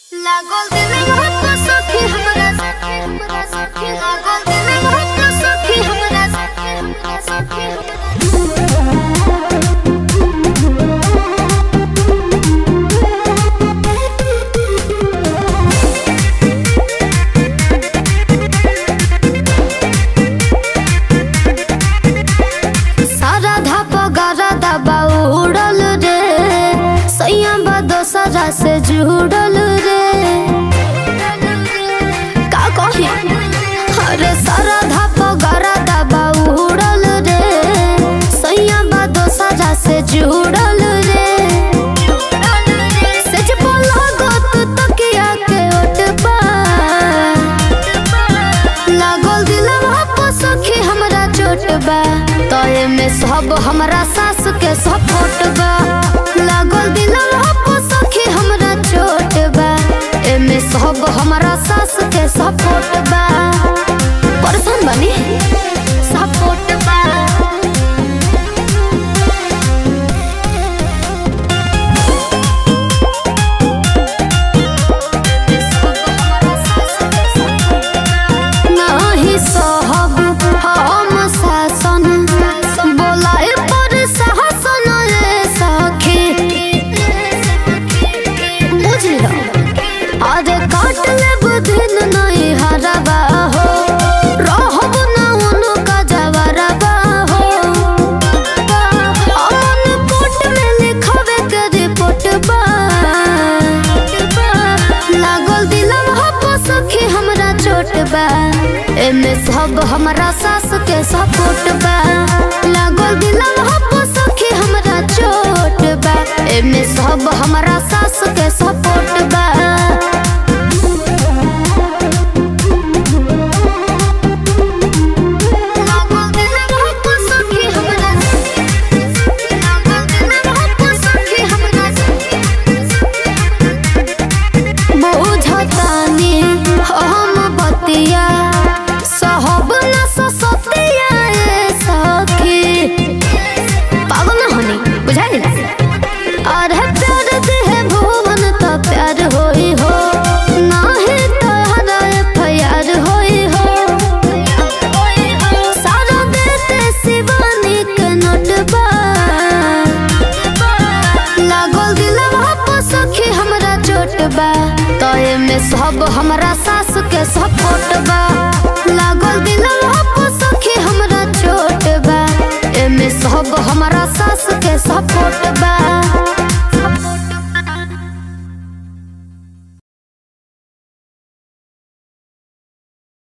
लागल दिल बहुत सखी हमरा सखी लागल दिल बहुत सखी हमरा सखी सारा धापा गारा दबा उड़ल रे सैया दोसरा से जुड़ल रे का कही अरे सारा धापा गारा दबा उड़ल रे सैया दोसरा से जुड़ल रे सच बोला गो तकिया के ओटबा लागल दिलवा पर सखी हमरा चोटबा तोए में सब हमरा सास के सपोर्ट बा लागल दिलवा पर सखी हमरा चोटबा एमे सब हमरा सास के सपोर्ट बा परेशान बनी सपोर्ट बा नहीं सहब हम शासन बोलाए पर शासन रे सखी बुझलो अरे काट ले बुधिन नहीं हरबा हो रहब ना उनका जवरबा हो अमन कोट में लिखवे के रिपोर्ट बा लागल दिलवा पर सखी हमरा चोट बा एमे सब हमरा सास के सपोर्ट बा लागल दिलवा पर सखी हमरा चोट बा एमे सब हमरा सास के सपोर्ट बा तोए में सब हमरा सास के सपोर्ट बा लागल दिलवा पर सखी हमरा चोट बा एमे सब हमरा सास के सपोर्ट बा।